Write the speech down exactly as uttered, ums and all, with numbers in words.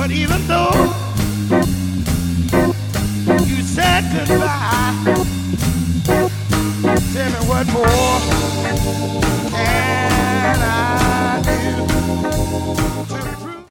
But even though you said goodbye, tell me what more can I do?